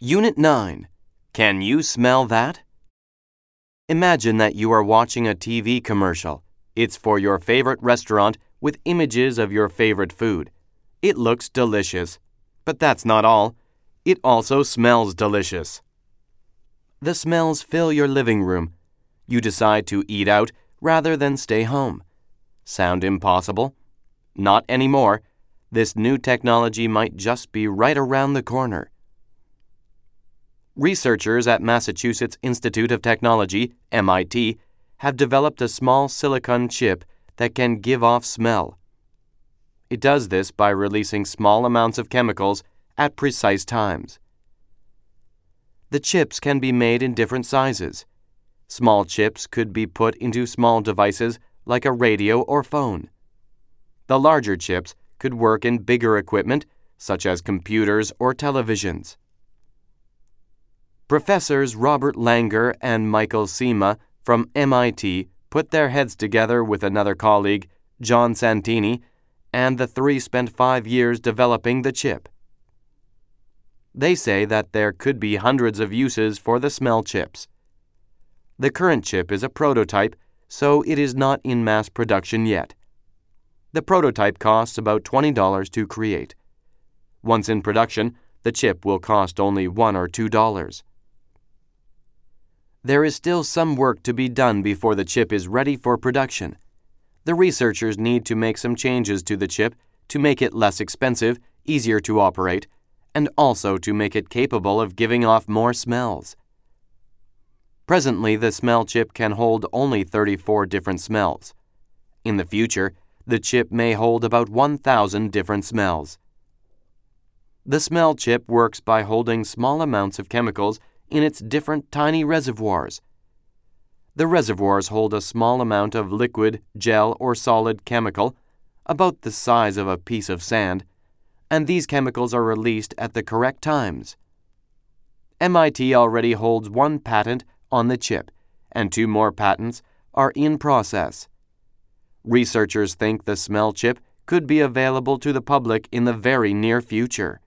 Unit 9. Can you smell that? Imagine that you are watching a TV commercial. It's for your favorite restaurant with images of your favorite food. It looks delicious. But that's not all. It also smells delicious. The smells fill your living room. You decide to eat out rather than stay home. Sound impossible? Not anymore. This new technology might just be right around the corner. Researchers at Massachusetts Institute of Technology, MIT, have developed a small silicon chip that can give off smell. It does this by releasing small amounts of chemicals at precise times. The chips can be made in different sizes. Small chips could be put into small devices like a radio or phone. The larger chips could work in bigger equipment, such as computers or televisions. Professors Robert Langer and Michael Cima from MIT put their heads together with another colleague, John Santini, and the three spent 5 years developing the chip. They say that there could be hundreds of uses for the smell chips. The current chip is a prototype, so it is not in mass production yet. The prototype costs about $20 to create. Once in production, the chip will cost only $1 or $2. There is still some work to be done before the chip is ready for production. The researchers need to make some changes to the chip to make it less expensive, easier to operate, and also to make it capable of giving off more smells. Presently, the smell chip can hold only 34 different smells. In the future, the chip may hold about 1,000 different smells. The smell chip works by holding small amounts of chemicals in its different tiny reservoirs. The reservoirs hold a small amount of liquid, gel, or solid chemical, about the size of a piece of sand, and these chemicals are released at the correct times. MIT already holds 1 patent on the chip, and 2 more patents are in process. Researchers think the smell chip could be available to the public in the very near future.